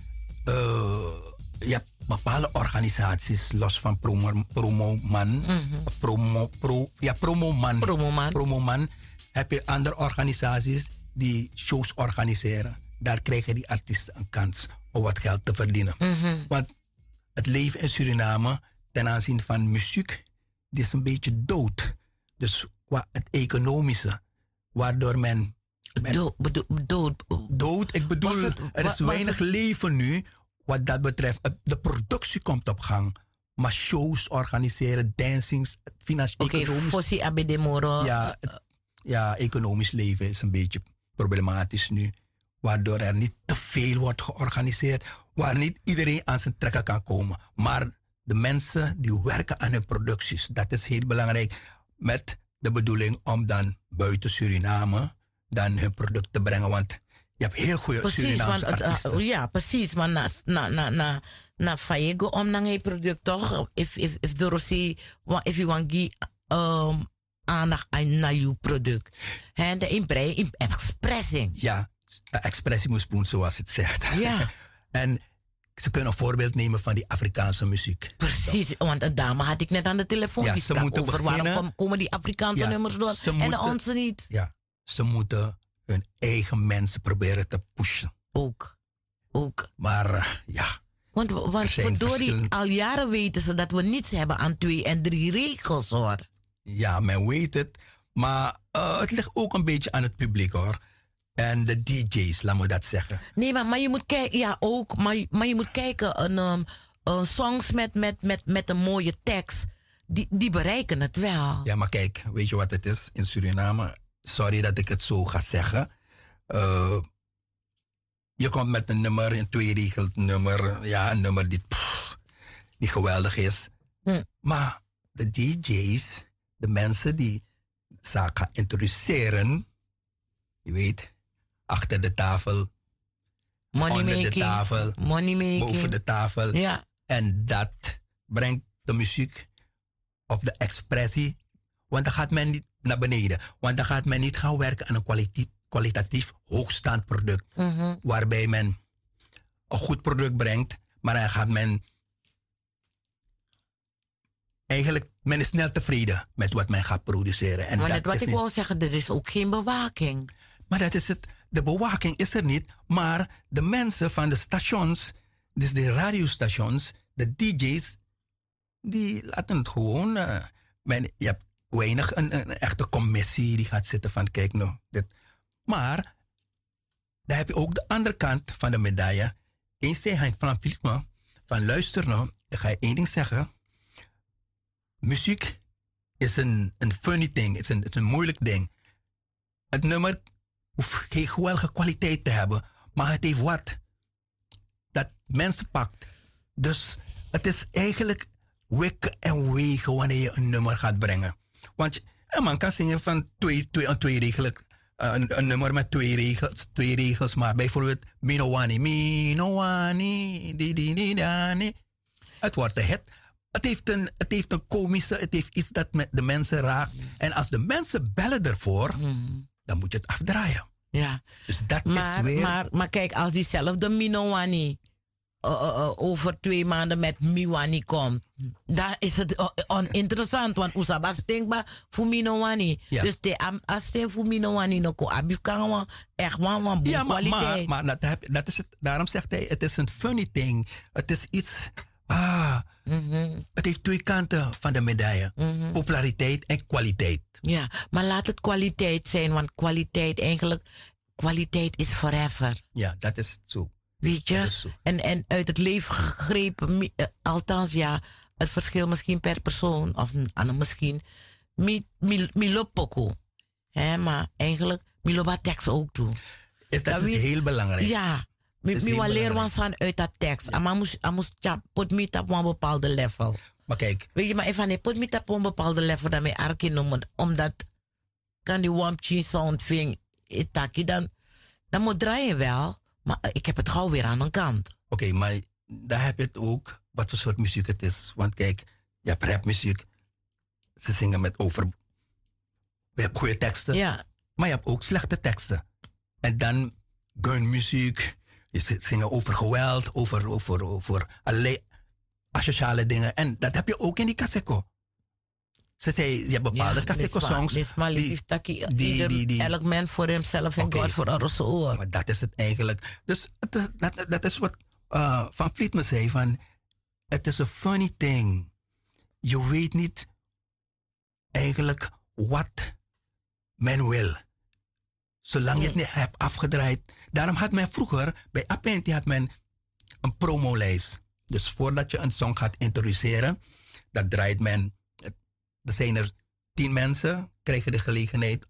uh, je hebt bepaalde organisaties, los van Promo, Promoman, Mhm. promo, pro, ja, Promoman, Promoman. Promoman, heb je andere organisaties die shows organiseren. Daar krijgen die artiesten een kans om wat geld te verdienen. Mhm. Want het leven in Suriname ten aanzien van muziek, die is een beetje dood. Dus qua het economische, waardoor men... men Dood, bedo- dood. dood, ik bedoel, Was het- er wa- is was weinig het- leven nu wat dat betreft. Het- De productie komt op gang. Maar shows organiseren, dancings, het financieel Oké, economisch... Fossi Abede Moro. Ja, het- ja, economisch leven is een beetje problematisch nu. Waardoor er niet te veel wordt georganiseerd. Waar niet iedereen aan zijn trekken kan komen. Maar de mensen die werken aan hun producties, dat is heel belangrijk. Met de bedoeling om dan buiten Suriname dan hun product te brengen. Want je hebt heel goede Precies, want Surinaamse het, uh, artiesten. ja, precies. Maar na, na, na, na, na Fayego om naar het product toch? If, if, if de Rossi, if you want to um, aandacht aan naar je product. Hè, de inbrei, in expressing. Ja, expressie moest doen zoals het zegt. Ja. En ze kunnen een voorbeeld nemen van die Afrikaanse muziek. Precies, want een dame had ik net aan de telefoon Ja, die ze sprak moeten over waarom beginnen- kom- komen die Afrikaanse Ja, nummers door ze en de moeten- onze niet. Ja, ze moeten hun eigen mensen proberen te pushen. Ook, ook. Maar uh, ja, Want, want Er zijn verdorie, verschillen- al jaren weten ze dat we niets hebben aan twee en drie regels hoor. ja, men weet het. Maar uh, het ligt ook een beetje aan het publiek hoor. En de D J's, laat me dat zeggen. Nee, maar, maar je moet kijken, ja ook, maar, je- maar je moet kijken, een, um, een songs met, met, met, met een mooie tekst, die, die bereiken het wel. Ja, maar kijk, weet je wat het is in Suriname? Sorry dat ik het zo ga zeggen. Uh, je komt met een nummer, een tweeregeld nummer. Ja, een nummer die, pff, die geweldig is. Hm. Maar de D J's, de mensen die zaak gaan introduceren, je weet, achter de tafel, Money onder de making, tafel, money making. boven de tafel. Ja, En dat brengt de muziek of de expressie. Want dan gaat men niet naar beneden. Want dan gaat men niet gaan werken aan een kwaliti- kwalitatief hoogstaand product. mhm. Waarbij men een goed product brengt. Maar dan gaat men... Eigenlijk, men is snel tevreden met wat men gaat produceren. En maar dat net wat is ik niet- wou zeggen, er is ook geen bewaking. maar dat is het. De bewaking is er niet. Maar de mensen van de stations, dus de radiostations, de D J's, die laten het gewoon. Uh, men, je hebt weinig een, een echte commissie die gaat zitten van kijk nou. Dit. Maar dan heb je ook de andere kant van de medaille. Eens zei hij van Philippe, van luister nou, ik ga je één ding zeggen. Muziek is een, een funny ding, het is een, het is een moeilijk ding. Het nummer hoeft geen geweldige kwaliteit te hebben, maar het heeft wat dat mensen pakt. Dus het is eigenlijk wikken en wegen wanneer je een nummer gaat brengen. Want een man kan zingen van twee, twee, een tweeregelijk, een, een nummer met twee regels, twee regels, maar bijvoorbeeld Minowani, Minowani, di di di dani. Het wordt een hit. Het heeft een, het heeft een komische, het heeft iets dat met de mensen raakt. En als de mensen bellen ervoor, dan moet je het afdraaien. Ja. Dus dat Maar, is weer... maar, maar kijk, als diezelfde Minowani uh, uh, uh, over twee maanden met Miwani komt, dan is het uh, oninteressant. Want Oesaba stinkba voor Minowani. Ja. Dus de, am- als stem voor Minowani no ko abif kan we echt wel een Ja, maar, maar, kwaliteit. maar dat, heb, dat is het. Daarom zegt hij, het is een funny thing. Het is iets... Ah, Mhm. het heeft twee kanten van de medaille. Mhm. Populariteit en kwaliteit. Ja, maar laat het kwaliteit zijn, want kwaliteit eigenlijk, kwaliteit is forever. Ja, dat is zo. Weet je? Dat is zo. En, en uit het leven gegrepen, mi- eh, althans ja, het verschil misschien per persoon, of n- aan misschien, mi, mi, mi loopt poco. Hè, maar eigenlijk, mi loopt tekst ook toe. Is, dat Dat is weet- heel belangrijk. Ja, mi, Dat is mi heel wel leren belangrijk. wat aan uit dat tekst. En maar moest, en moest ja, put me op een bepaalde level. Maar kijk, Weet je, maar even nee, put me op een bepaalde level dat mij arki noemen, omdat kan die wampchi sound ving, itaki, dan, dan moet draaien wel, maar eh, ik heb het gauw weer aan mijn kant. oké, maar daar heb je het ook, wat voor soort muziek het is. Want kijk, je hebt rapmuziek. Ze zingen met over... Je hebt goede teksten. Ja. Maar je hebt ook slechte teksten. En dan gunmuziek, Je zingen over geweld, over, over, over allerlei asociale dingen. En dat heb je ook in die Kaseko. Ze zei, je hebt bepaalde Kaseko-songs. Die, die, die, die, elk mens voor hemzelf en okay. God voor alles oor. Maar dat is het eigenlijk. Dus dat, dat, dat is wat uh, Van Vliet me zei. Van, het is een funny thing. Je weet niet eigenlijk wat men wil. Zolang je het niet hebt afgedraaid. Daarom had men vroeger, bij Apenti had men een promolijst. Dus voordat je een song gaat introduceren, dat draait men. Er zijn er tien mensen, krijgen de gelegenheid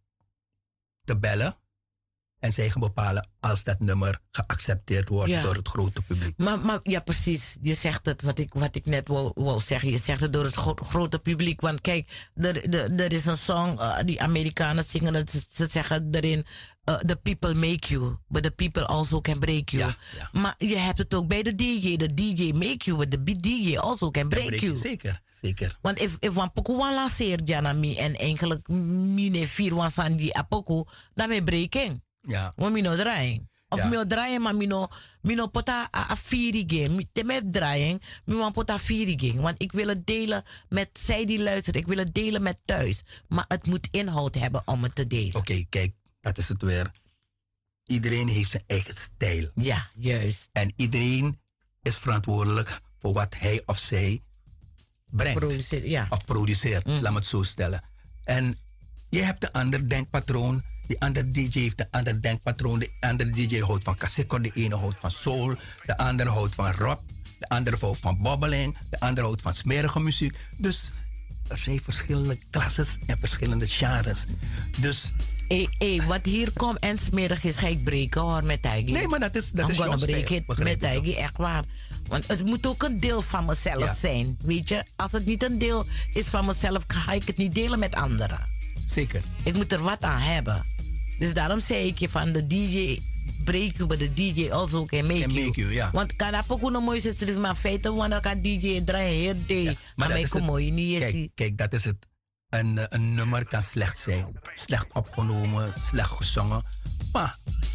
te bellen. En zij gaan bepalen als dat nummer geaccepteerd wordt ja. door het grote publiek. Maar, maar ja, precies. Je zegt het, wat ik, wat ik net wou, wou zeggen. Je zegt het door het gro- grote publiek. Want kijk, er, er, er is een song, uh, die Amerikanen zingen het. Ze, ze zeggen erin, uh, the people make you, but the people also can break you. Ja, ja. Maar je hebt het ook bij de D J. De D J make you, but the D J also can break, break you. Zeker, zeker. Want if, if one poku wan lanceert, Janami, en eigenlijk mine vier wan san die apoku, dan ben je breaking. Ja. Want mino draaien. Of ja. mino draaien, maar mino, mino pota a, a vieri game. Te me draaien, mino pota vieri game. Want ik wil het delen met zij die luisteren. Ik wil het delen met thuis. Maar het moet inhoud hebben om het te delen. Oké, okay, kijk, dat is het weer. Iedereen heeft zijn eigen stijl. Ja, juist. En iedereen is verantwoordelijk voor wat hij of zij brengt. Produceert, ja. Of produceert, mm. laat me het zo stellen. En je hebt een ander denkpatroon. Die andere D J heeft een ander denkpatroon. De andere D J houdt van Kaseko, de ene houdt van soul. De andere houdt van rock. De andere houdt van bobbeling. De andere houdt van smerige muziek. Dus er zijn verschillende klasses en verschillende genres. Dus... Hé, hey, hey, wat hier komt en smerig is, ga ik breken hoor, met Taigi. Nee, maar dat is, dat is jouw stijl. Met Taigi, echt waar. Want het moet ook een deel van mezelf ja. zijn, weet je. Als het niet een deel is van mezelf, ga ik het niet delen met anderen. Zeker. Ik moet er wat aan hebben. Dus daarom zei ik je van de D J break you, but the D J also can make, can you. make you. Ja. Want kan dat ook nog mooi zijn, maar feiten, want dan kan D J draaien heel day. Ja, maar dat is het, mooi, niet kijk, kijk, dat is het. Een, een nummer kan slecht zijn. Slecht opgenomen, slecht gezongen. Maar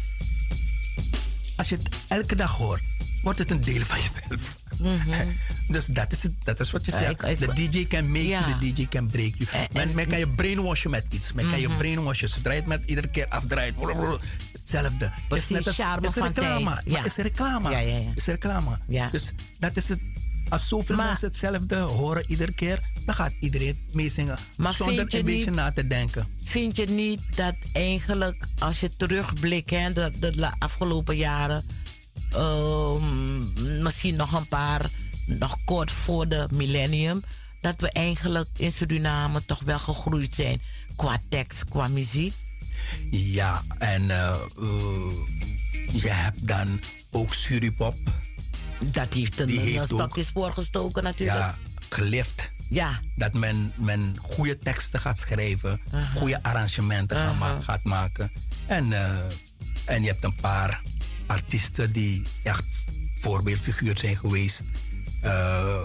als je het elke dag hoort, wordt het een deel van jezelf. Mm-hmm. Dus dat is, het, dat is wat je zegt. Uh, de D J can make ja. you, de D J can break you. Uh, men, men kan je brainwashen met iets. Men mm-hmm. kan je brainwashen. Zodra je het met iedere keer afdraait. Hetzelfde. Precies, is net charme is van reclame. tijd. Ja. Is reclame. Ja, ja, ja. Is reclame. Ja. Dus dat is het. Als zoveel maar, mensen hetzelfde horen iedere keer, dan gaat iedereen meezingen. Zonder een beetje na te denken. Vind je niet dat eigenlijk, als je terugblikt, hè, de, de afgelopen jaren, uh, misschien nog een paar, nog kort voor de millennium, dat we eigenlijk in Suriname toch wel gegroeid zijn qua tekst, qua muziek? Ja, en uh, uh, je hebt dan ook Suripop. Dat heeft een, die heeft een stokjes voorgestoken natuurlijk. Ja, gelift. Ja. Dat men, men goede teksten gaat schrijven, uh-huh. goede arrangementen uh-huh. gaat, gaat maken. En, uh, en je hebt een paar artiesten die echt voorbeeldfiguur zijn geweest. Uh,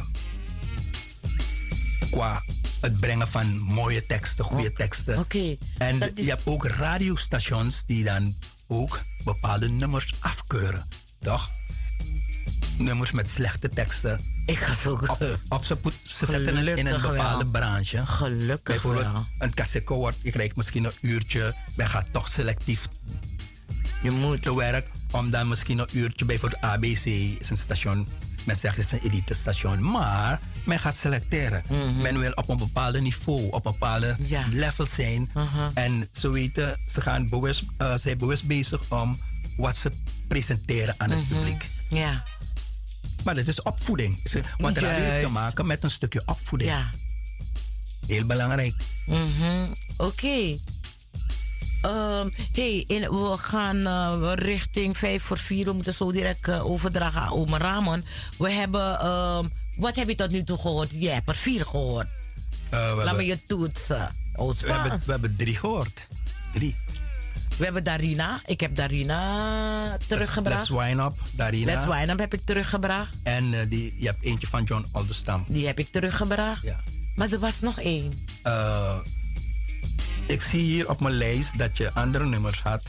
qua het brengen van mooie teksten, goede oh, teksten. Okay. En dat je is... hebt ook radiostations die dan ook bepaalde nummers afkeuren. Toch? Nummers met slechte teksten. Ik ga zo... Of, of ze, put, ze zetten het in een bepaalde wel. branche. Gelukkig Bijvoorbeeld wel. een Kaseko wordt, je krijgt misschien een uurtje. Men gaat toch selectief je moet. te werk. Om dan misschien een uurtje, bijvoorbeeld A B C is een station. Men zegt het is een elite station. Maar men gaat selecteren. Mm-hmm. Men wil op een bepaald niveau, op een bepaalde ja. level zijn. Uh-huh. En ze weten, ze gaan bewust, uh, zijn bewust bezig om wat ze presenteren aan mm-hmm. het publiek. Ja. Maar dat is opvoeding. Want dat heeft te maken met een stukje opvoeding. Ja. Heel belangrijk. Mm-hmm. Oké. Okay. Um, hey, in, we gaan uh, richting vijf voor vier. We moeten zo direct uh, overdragen aan Ome Ramon. We hebben... Um, wat heb je tot nu toe gehoord? Je hebt er vier gehoord. Uh, Laat hebben, me je toetsen. We hebben, we hebben drie gehoord. Drie. We hebben Darina. Ik heb Darina teruggebracht. Let's Wine Up, Darina. Let's Wine Up heb ik teruggebracht. En uh, die, je hebt eentje van John Aldestam. Die heb ik teruggebracht. Ja. Maar er was nog één. Uh, ik zie hier op mijn lijst dat je andere nummers had.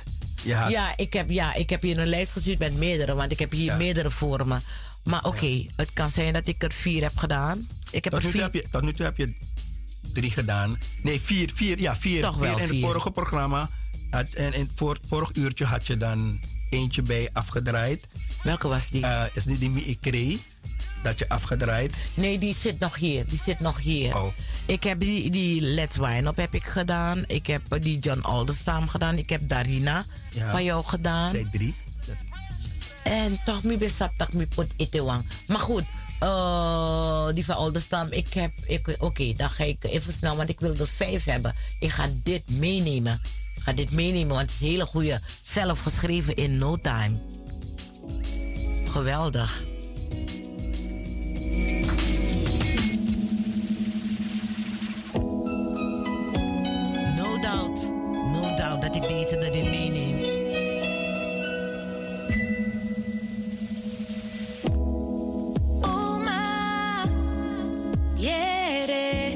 Je had, Ja, ik heb, ja, ik heb hier een lijst gestuurd met meerdere, want ik heb hier Ja. meerdere voor me. Maar oké, het kan zijn dat ik er vier heb gedaan. Ik heb tot, er nu toe vier. heb je, tot nu toe heb je drie gedaan. Nee, vier. vier ja, vier. Toch vier wel in vier. het vorige programma. Had, en in het vor, vorig uurtje had je dan eentje bij afgedraaid. Welke was die? Uh, is niet die Mi Ikree dat je afgedraaid? Nee, die zit nog hier. Die zit nog hier. Oh. Ik heb die, die Let's Wine Up heb ik gedaan. Ik heb eh, die John Alderstam gedaan. Ik heb Darina Ja. van jou gedaan. Zij drie. En toch mi besap dat mi put itewang. Maar goed, eh, die van Alderstam, ik heb... Ik, Oké, okay, dan ga ik even snel, want ik wil er vijf hebben. Ik ga dit meenemen. Ik ga dit meenemen, want het is een hele goede. Zelf geschreven in no time. Geweldig. No doubt, no doubt dat ik deze erin meeneem. Oma, yere.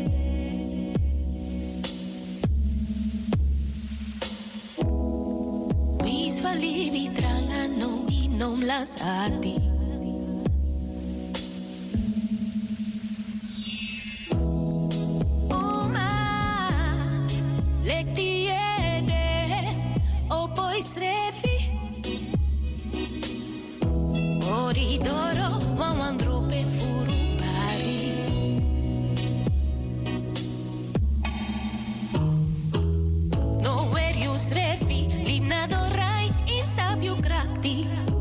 Wis valivi tranga no inom lasati. Oma, lekti ede, o poi srefi. Oridoro, wawandro pe furu bari. No where you srefi, lina dorai in sabio krakti.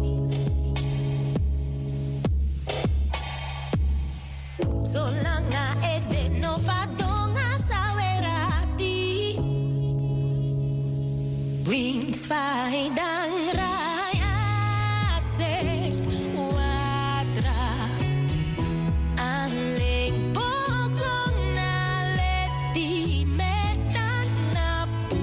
Solanga ede no fadonga sawerati. Wings faidang raya se watra. Aling pokong na leti metan na pu.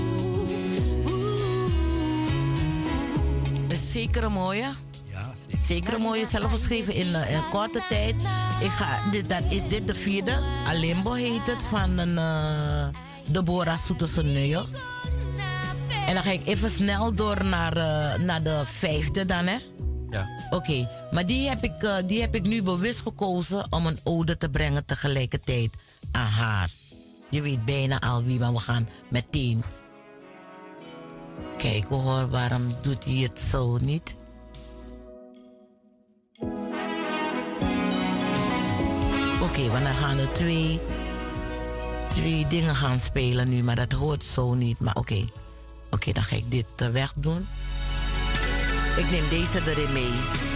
Zeker een mooie. Ja, zeker. Zeker een mooie, zelf geschreven in, uh, in korte tijd. Ik ga, dit, dat, is dit de vierde? Alimbo heet het, van een uh, Deborah Soeterseneuil. En dan ga ik even snel door naar, uh, naar de vijfde dan, hè? Ja. Oké, okay. Maar die heb, ik, uh, die heb ik nu bewust gekozen om een ode te brengen tegelijkertijd aan haar. Je weet bijna al wie, maar we gaan meteen. Kijk hoor, waarom doet hij het zo niet? Oké, okay, want dan gaan er twee, twee dingen gaan spelen nu, maar dat hoort zo niet. Maar oké, okay. oké, okay, dan ga ik dit uh, wegdoen. Ik neem deze erin mee.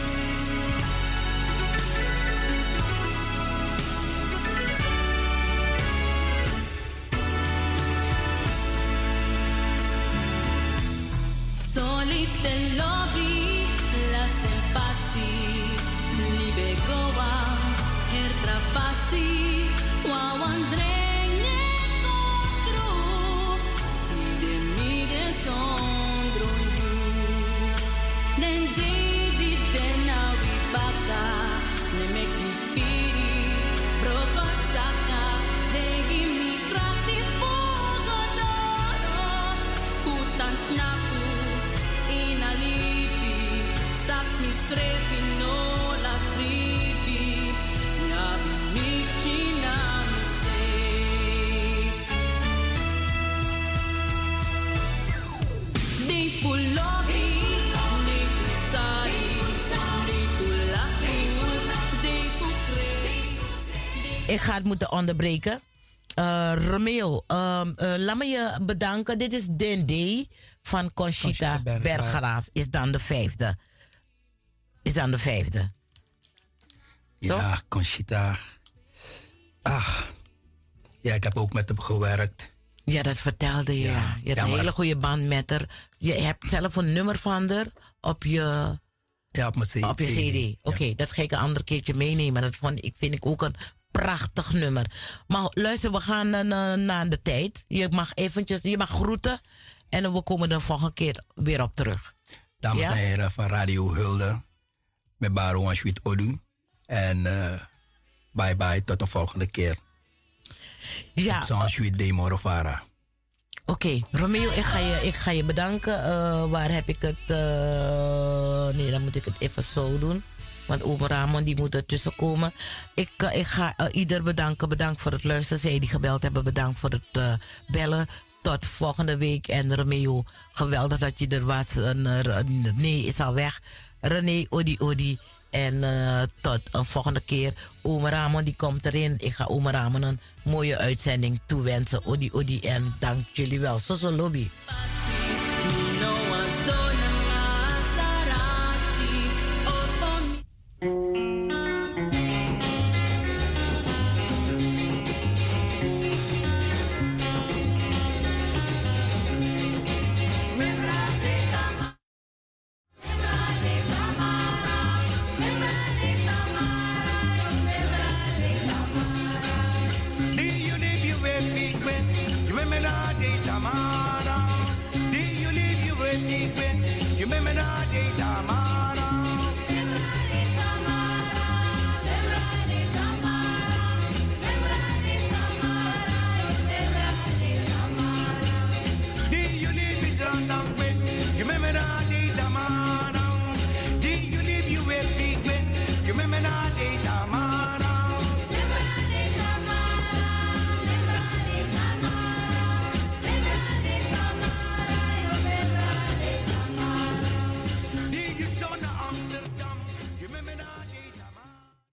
Solis del lobby, la sempasi, libe goa, her trapasi, wawandrenge kotru, ti de mi de sondro you. Den David den awi baka, ne mek mi firi, broko saka, de gimi krati fugo doro, putant naku, inalipi, sak mi strefi no las tripi, yabi mi china mi se. Di pulobi, di pusari, di pulahi, di pukre. Ik ga het moeten onderbreken. Uh, Romeo, um, uh, laat me je bedanken. Dit is Dende van Conchita, Conchita Berggraaf. Berggraaf. Is dan de vijfde. Is dan de vijfde. Ja, Conchita. Ah. Ja, ik heb ook met hem gewerkt. Ja, dat vertelde je. Ja, Ja. Je hebt ja, een maar- hele goede band met haar. Je hebt zelf een nummer van haar op je, Ja, op mijn C D. op je C D. Oké, Ja. dat ga ik een andere keertje meenemen. Dat vond ik, vind ik ook een prachtig nummer. Maar luister, we gaan uh, naar de tijd. Je mag eventjes, je mag groeten. En we komen er volgende keer weer op terug. Dames Ja? en heren van Radio Hulde. Met Baro en Sweet Odu. En uh, bye bye, tot de volgende keer. Ja, Zo'n Sweet Day Morovara. okay, Romeo, ik ga je, ik ga je bedanken. Uh, waar heb ik het? Uh, nee, dan moet ik het even zo doen. Want Oom Ramon die moet ertussen komen. Ik, uh, ik ga uh, ieder bedanken. Bedankt voor het luisteren. Zij die gebeld hebben, bedankt voor het uh, bellen. Tot volgende week. En Romeo, geweldig dat je er was. Uh, nee, is al weg. René, Odi, Odi. En uh, tot een volgende keer. Oom Ramon die komt erin. Ik ga Oom Ramon een mooie uitzending toewensen. Odi, Odi. En dank jullie wel. Soso lobby. You remember that day,